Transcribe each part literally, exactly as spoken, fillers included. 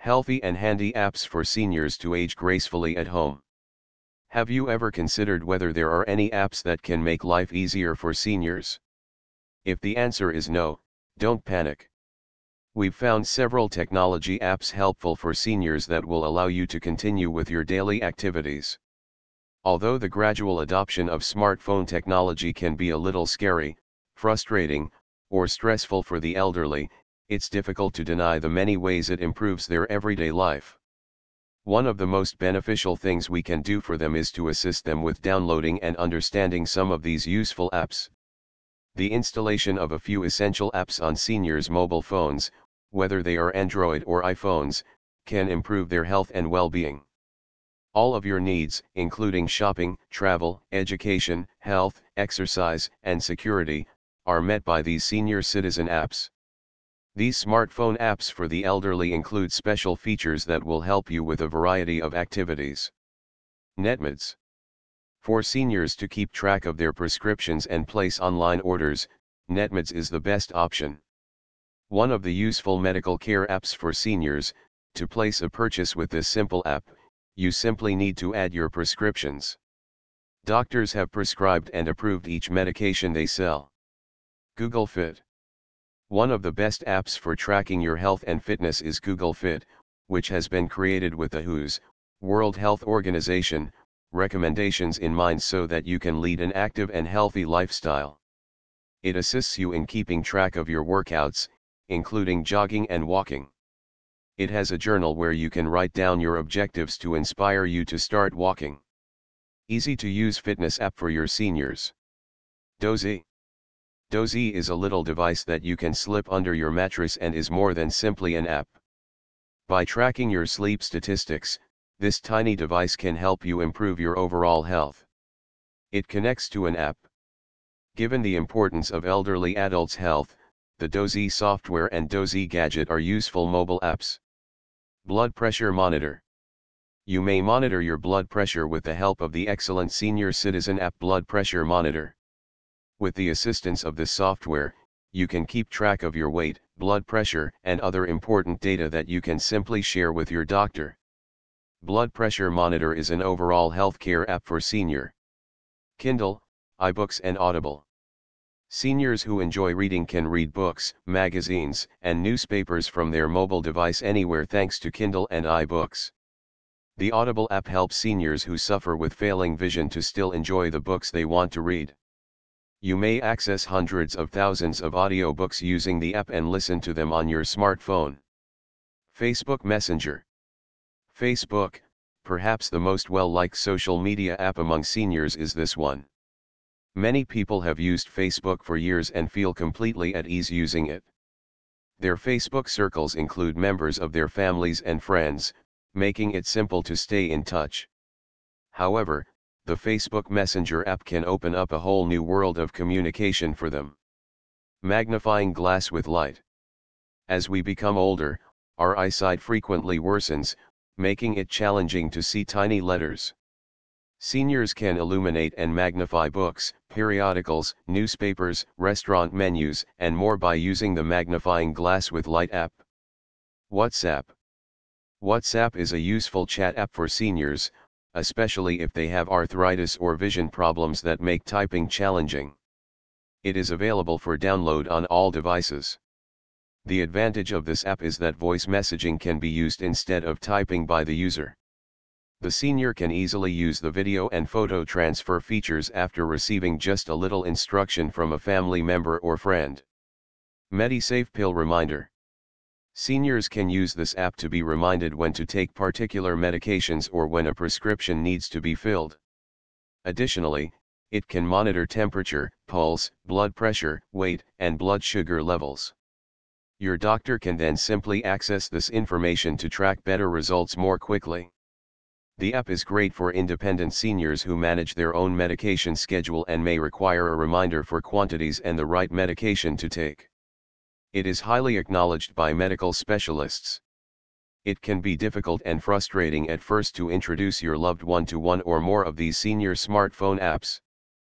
Healthy and handy apps for seniors to age gracefully at home. Have you ever considered whether there are any apps that can make life easier for seniors? If the answer is no, don't panic. We've found several technology apps helpful for seniors that will allow you to continue with your daily activities. Although the gradual adoption of smartphone technology can be a little scary, frustrating, or stressful for the elderly, it's difficult to deny the many ways it improves their everyday life. One of the most beneficial things we can do for them is to assist them with downloading and understanding some of these useful apps. The installation of a few essential apps on seniors' mobile phones, whether they are Android or iPhones, can improve their health and well-being. All of your needs, including shopping, travel, education, health, exercise, and security, are met by these senior citizen apps. These smartphone apps for the elderly include special features that will help you with a variety of activities. Netmeds. For seniors to keep track of their prescriptions and place online orders, Netmeds is the best option. One of the useful medical care apps for seniors. To place a purchase with this simple app, you simply need to add your prescriptions. Doctors have prescribed and approved each medication they sell. Google Fit. One of the best apps for tracking your health and fitness is Google Fit, which has been created with the W H O's, World Health Organization, recommendations in mind so that you can lead an active and healthy lifestyle. It assists you in keeping track of your workouts, including jogging and walking. It has a journal where you can write down your objectives to inspire you to start walking. Easy to use fitness app for your seniors. Dozy. Dozy is a little device that you can slip under your mattress and is more than simply an app. By tracking your sleep statistics, this tiny device can help you improve your overall health. It connects to an app. Given the importance of elderly adults' health, the Dozy software and Dozy gadget are useful mobile apps. Blood pressure monitor. You may monitor your blood pressure with the help of the excellent senior citizen app Blood Pressure Monitor. With the assistance of this software, you can keep track of your weight, blood pressure, and other important data that you can simply share with your doctor. Blood Pressure Monitor is an overall healthcare app for senior. Kindle, iBooks and Audible. Seniors who enjoy reading can read books, magazines, and newspapers from their mobile device anywhere thanks to Kindle and iBooks. The Audible app helps seniors who suffer with failing vision to still enjoy the books they want to read. You may access hundreds of thousands of audiobooks using the app and listen to them on your smartphone. Facebook Messenger. Facebook, perhaps the most well-liked social media app among seniors, is this one. Many people have used Facebook for years and feel completely at ease using it. Their Facebook circles include members of their families and friends, making it simple to stay in touch. However, the Facebook Messenger app can open up a whole new world of communication for them. Magnifying glass with light. As we become older, our eyesight frequently worsens, making it challenging to see tiny letters. Seniors can illuminate and magnify books, periodicals, newspapers, restaurant menus, and more by using the Magnifying Glass with Light app. WhatsApp. WhatsApp is a useful chat app for seniors, especially if they have arthritis or vision problems that make typing challenging. It is available for download on all devices. The advantage of this app is that voice messaging can be used instead of typing by the user. The senior can easily use the video and photo transfer features after receiving just a little instruction from a family member or friend. MediSafe Pill Reminder. Seniors can use this app to be reminded when to take particular medications or when a prescription needs to be filled. Additionally, it can monitor temperature, pulse, blood pressure, weight, and blood sugar levels. Your doctor can then simply access this information to track better results more quickly. The app is great for independent seniors who manage their own medication schedule and may require a reminder for quantities and the right medication to take. It is highly acknowledged by medical specialists. It can be difficult and frustrating at first to introduce your loved one to one or more of these senior smartphone apps.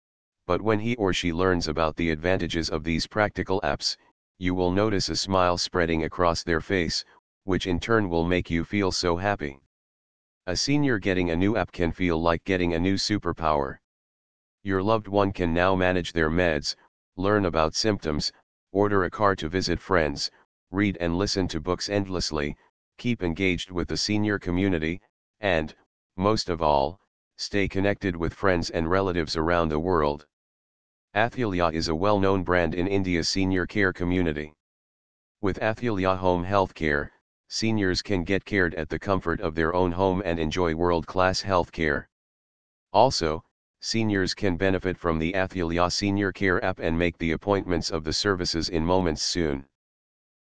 But when he or she learns about the advantages of these practical apps, you will notice a smile spreading across their face, which in turn will make you feel so happy. A senior getting a new app can feel like getting a new superpower. Your loved one can now manage their meds, learn about symptoms, order a car to visit friends, read and listen to books endlessly, keep engaged with the senior community, and, most of all, stay connected with friends and relatives around the world. Athulya is a well-known brand in India's senior care community. With Athulya Home Healthcare, seniors can get cared at the comfort of their own home and enjoy world-class healthcare. Also, seniors can benefit from the Athulya Senior Care app and make the appointments of the services in moments soon.